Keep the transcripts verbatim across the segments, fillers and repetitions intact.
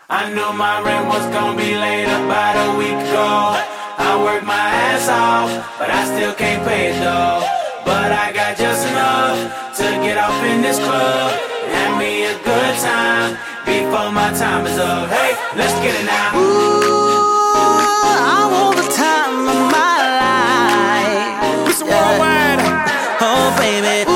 I knew my rent was gonna be late about a week ago. I worked my ass off, but I still can't pay it though. But I got just enough to get off in this club and have me a good time before my time is up. Hey, let's get it now. Ooh, I want the time of my life. Listen, yeah. Worldwide. Oh, baby.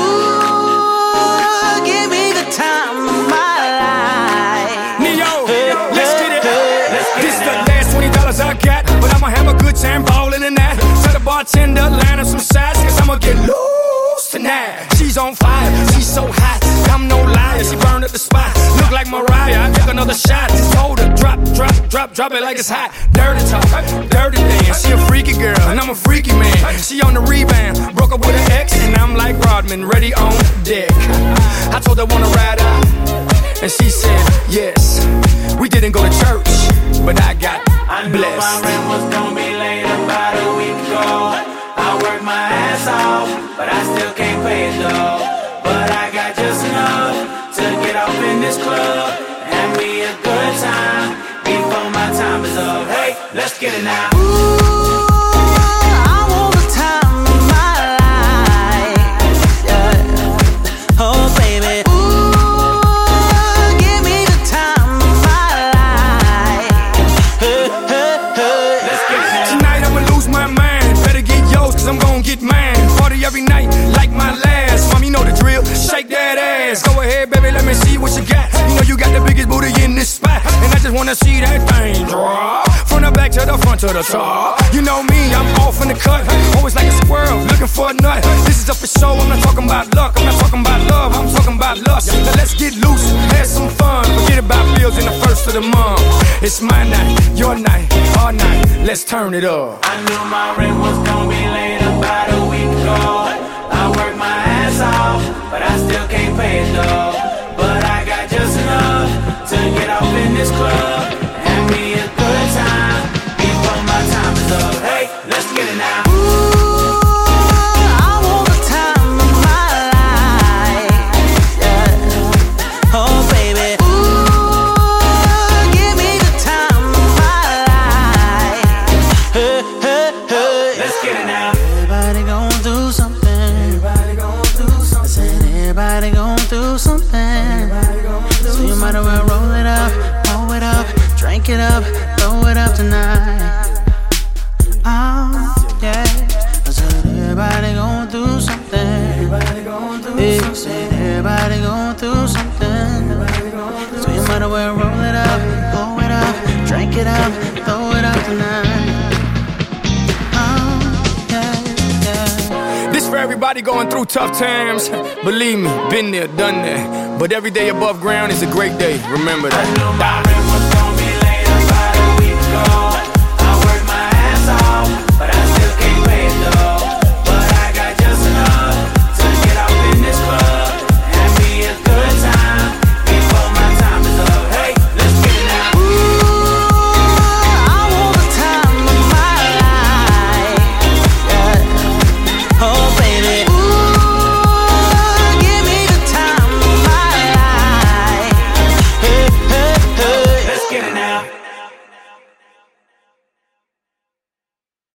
Ooh, give me the time of my life. Neo, hey, let's get it. Hey, let's get this is the last twenty dollars I got, but I'ma have a good time ballin' in that. Tell the bartender, line up some sides, cause I'ma get loose tonight. She's on fire, she's so hot, I'm no liar, she burned up the spot. Look like Mariah, I took another shot. Just told her, drop, drop, drop, drop it like it's hot. Dirty talk, dirty dance, she a freaky girl, and I'm a freaky man. She on the rebound, broke up with her ex, and I'm like Rodman, ready on deck. I told her wanna ride out, and she said yes. We didn't go to church, but I got I knew blessed. My rent was gonna be late about a week ago. I worked my ass off, but I still can't pay it though. But I got just enough to get off in this club and have me a good time before my time is up. Hey, let's get it now. Ooh, I want the time of my life. Yeah. Oh, baby. Ooh, give me the time of my life. Hey, hey, hey. Let's get it now. Tonight I'ma lose my mind. Better get yours, cause I'm gon' get mine. Party every night like my last. Mom, you know the drill. Shake that ass. Go ahead, baby, let me see what you got. You know you got the biggest booty in this spot, and I just wanna see that thing drop. From the back to the front to the top. You know me, I'm off in the cut. Always like a squirrel, looking for a nut. This is up for show, I'm not talking about luck. I'm not talking about love, I'm talking about lust. Now let's get loose, have some fun. Forget about bills in the first of the month. It's my night, your night, our night. Let's turn it up. I knew my rent was gonna be late about a week ago. I worked my ass off, but I still can't pay it though. But I got just enough to get off in this club and have me a good time before my time is up. Hey, let's get it now. Ooh, I want the time of my life. Yeah. Oh, baby. Ooh, give me the time of my life. Hey, hey, hey. Let's get it now. Everybody gon' do something. Everybody gon' do something. I said everybody gon' do something. Everybody gon' do So you might as well roll it up, blow it up, drink it up, throw it up tonight. Oh, yeah. I said everybody gon' do something. Everybody gon' do Yeah, something. said everybody gon' do something. Everybody gon' do So you might as well roll it up, blow it up, drink it up, throw it up tonight. Oh, yeah, yeah. This for everybody going through tough times. Believe me, been there, done that. But every day above ground is a great day. Remember I that. knew my rent